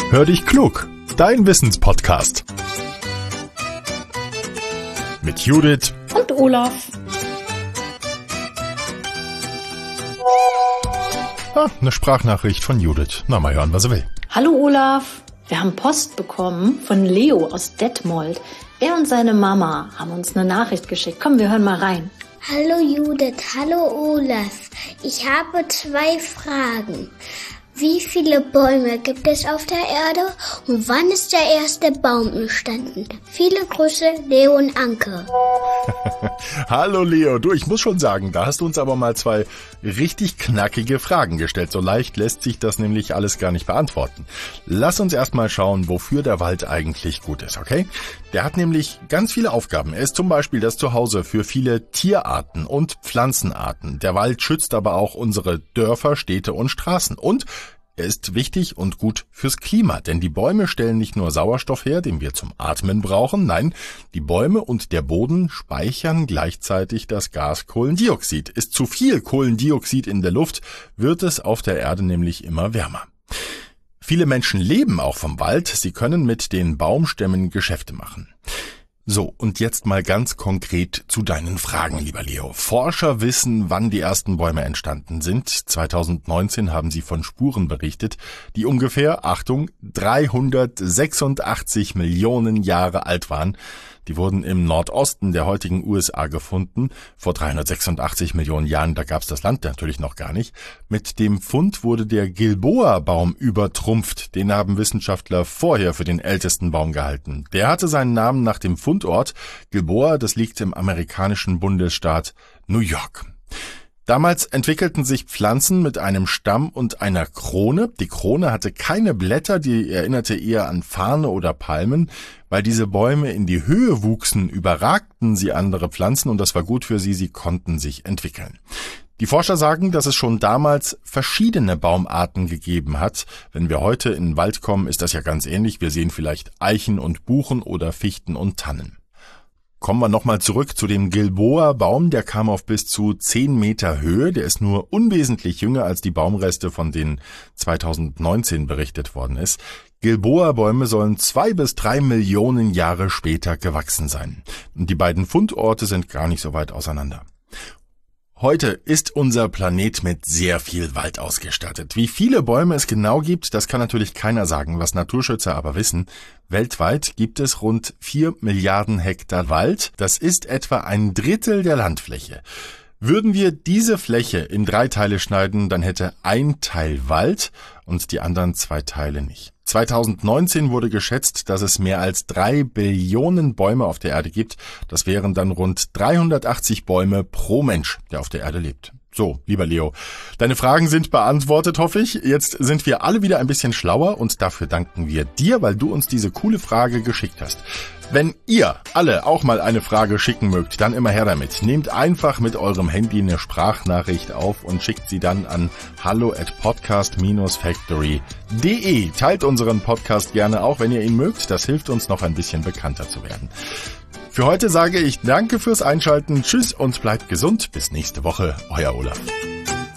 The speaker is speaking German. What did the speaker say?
Hör dich klug, dein Wissenspodcast. Mit Judith und Olaf. Eine Sprachnachricht von Judith. Na, mal hören, was er will. Hallo Olaf, wir haben Post bekommen von Leo aus Detmold. Er und seine Mama haben uns eine Nachricht geschickt. Komm, wir hören mal rein. Hallo Judith, hallo Olaf. Ich habe 2 Fragen. Wie viele Bäume gibt es auf der Erde und wann ist der erste Baum entstanden? Viele Grüße, Leo und Anke. Hallo Leo, du, ich muss schon sagen, da hast du uns aber mal 2 richtig knackige Fragen gestellt. So leicht lässt sich das nämlich alles gar nicht beantworten. Lass uns erstmal schauen, wofür der Wald eigentlich gut ist, okay? Der hat nämlich ganz viele Aufgaben. Er ist zum Beispiel das Zuhause für viele Tierarten und Pflanzenarten. Der Wald schützt aber auch unsere Dörfer, Städte und Straßen. Und er ist wichtig und gut fürs Klima, denn die Bäume stellen nicht nur Sauerstoff her, den wir zum Atmen brauchen, nein, die Bäume und der Boden speichern gleichzeitig das Gas Kohlendioxid. Ist zu viel Kohlendioxid in der Luft, wird es auf der Erde nämlich immer wärmer. Viele Menschen leben auch vom Wald, sie können mit den Baumstämmen Geschäfte machen. So, und jetzt mal ganz konkret zu deinen Fragen, lieber Leo. Forscher wissen, wann die ersten Bäume entstanden sind. 2019 haben sie von Spuren berichtet, die ungefähr, Achtung, 386 Millionen Jahre alt waren. Die wurden im Nordosten der heutigen USA gefunden. Vor 386 Millionen Jahren, da gab's das Land natürlich noch gar nicht. Mit dem Fund wurde der Gilboa-Baum übertrumpft. Den haben Wissenschaftler vorher für den ältesten Baum gehalten. Der hatte seinen Namen nach dem Fundort. Gilboa, das liegt im amerikanischen Bundesstaat New York. Damals entwickelten sich Pflanzen mit einem Stamm und einer Krone. Die Krone hatte keine Blätter, die erinnerte eher an Farne oder Palmen. Weil diese Bäume in die Höhe wuchsen, überragten sie andere Pflanzen und das war gut für sie, sie konnten sich entwickeln. Die Forscher sagen, dass es schon damals verschiedene Baumarten gegeben hat. Wenn wir heute in den Wald kommen, ist das ja ganz ähnlich. Wir sehen vielleicht Eichen und Buchen oder Fichten und Tannen. Kommen wir nochmal zurück zu dem Gilboa-Baum, der kam auf bis zu 10 Meter Höhe. Der ist nur unwesentlich jünger als die Baumreste, von denen 2019 berichtet worden ist. Gilboa-Bäume sollen 2 bis 3 Millionen Jahre später gewachsen sein. Und die beiden Fundorte sind gar nicht so weit auseinander. Heute ist unser Planet mit sehr viel Wald ausgestattet. Wie viele Bäume es genau gibt, das kann natürlich keiner sagen, was Naturschützer aber wissen. Weltweit gibt es rund 4 Milliarden Hektar Wald. Das ist etwa 1/3 der Landfläche. Würden wir diese Fläche in 3 Teile schneiden, dann hätte ein Teil Wald und die anderen 2 Teile nicht. 2019 wurde geschätzt, dass es mehr als 3 Billionen Bäume auf der Erde gibt. Das wären dann rund 380 Bäume pro Mensch, der auf der Erde lebt. So, lieber Leo, deine Fragen sind beantwortet, hoffe ich. Jetzt sind wir alle wieder ein bisschen schlauer und dafür danken wir dir, weil du uns diese coole Frage geschickt hast. Wenn ihr alle auch mal eine Frage schicken mögt, dann immer her damit. Nehmt einfach mit eurem Handy eine Sprachnachricht auf und schickt sie dann an hallo@podcast-factory.de. Teilt unseren Podcast gerne auch, wenn ihr ihn mögt. Das hilft uns noch ein bisschen bekannter zu werden. Für heute sage ich danke fürs Einschalten, tschüss und bleibt gesund. Bis nächste Woche, euer Olaf.